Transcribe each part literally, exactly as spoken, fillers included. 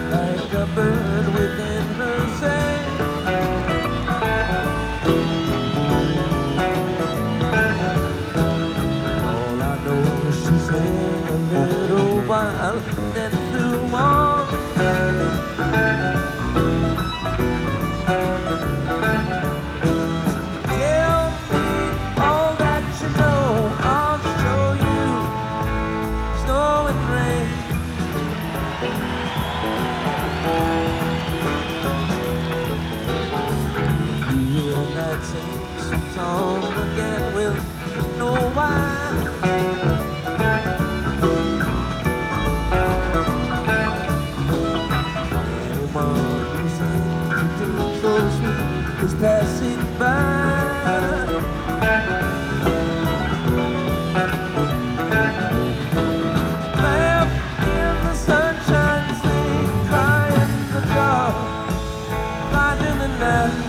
like a bird within herself. All I know is she sang a little while and then flew on. Tell me all that you know, I'll show you snow and rain. You hear that same song again, will you know why? Anyone who sings a tune so sweet is passing by. Laugh in the sunshine, sing, cry in the dark, fight in the night.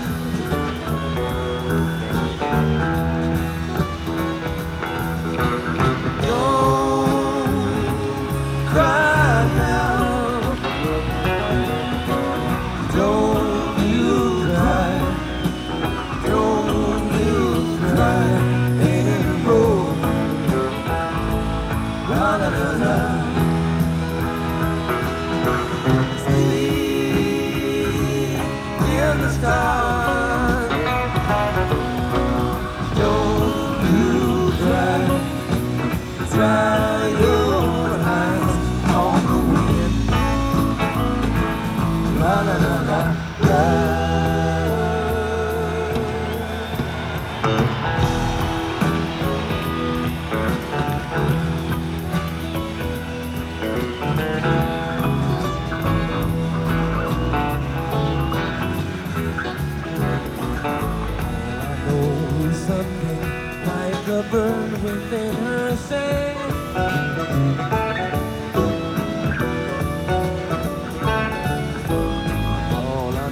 Dry your eyes on the wind. La la la la la. I know something like a bird within her sing. All I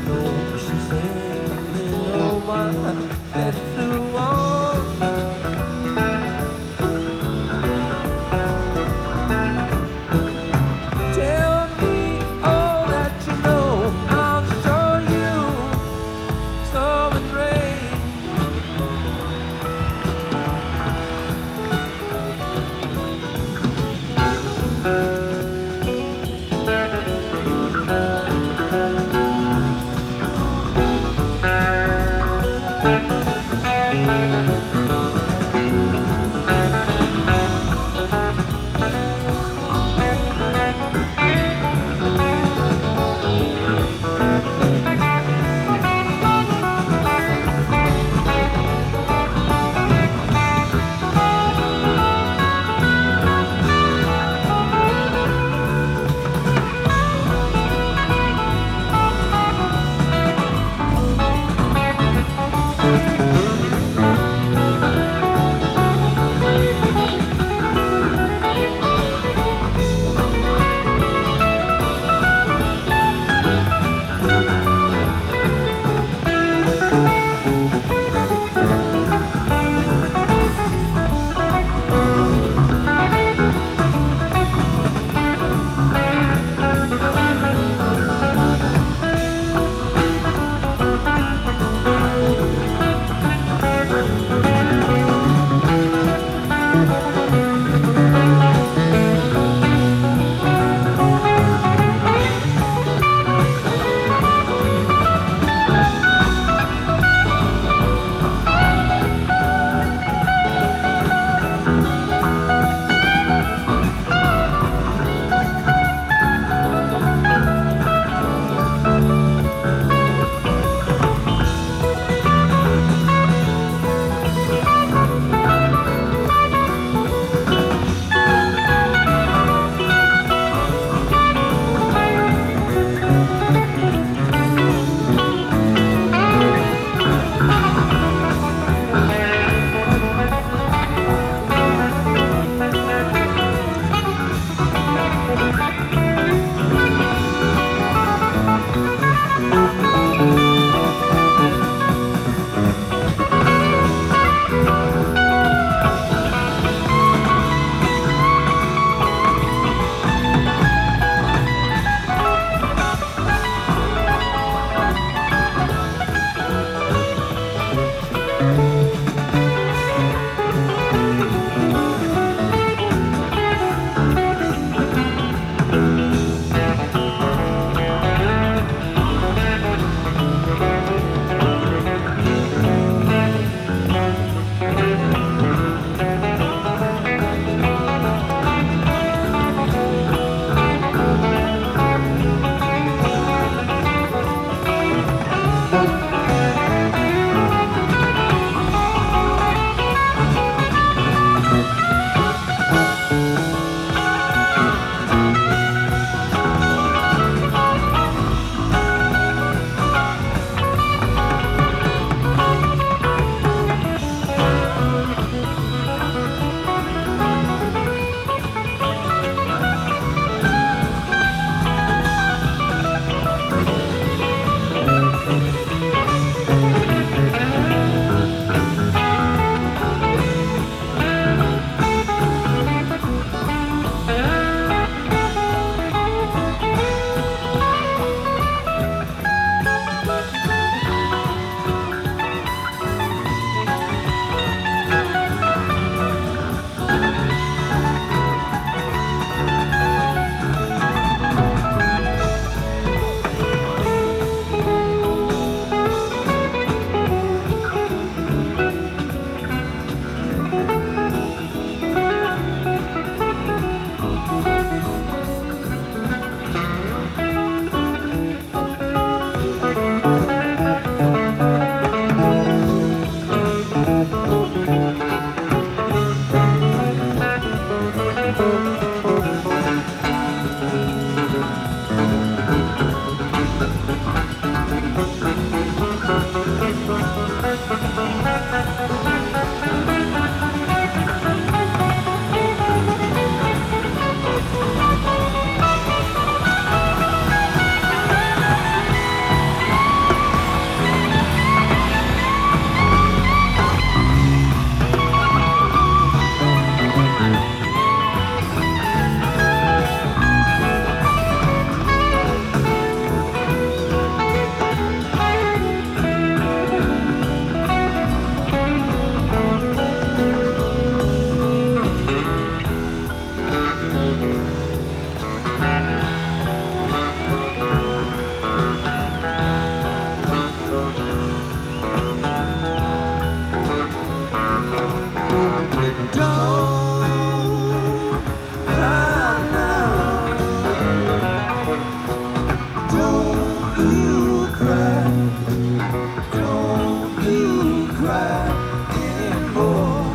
you cry, don't you cry anymore.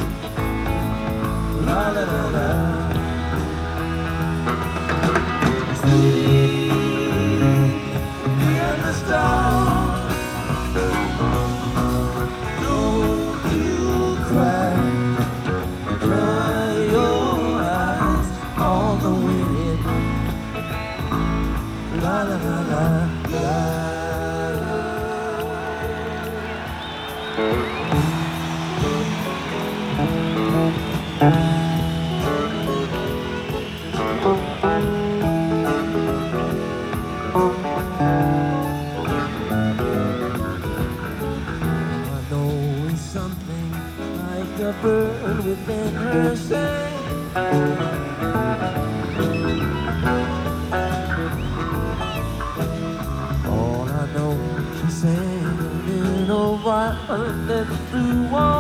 La la la la. Sleep in the stars. Don't you cry, dry your eyes on the wind. La la la la la. Something like a bird within her sing. All I know, she sang a little while and then flew on.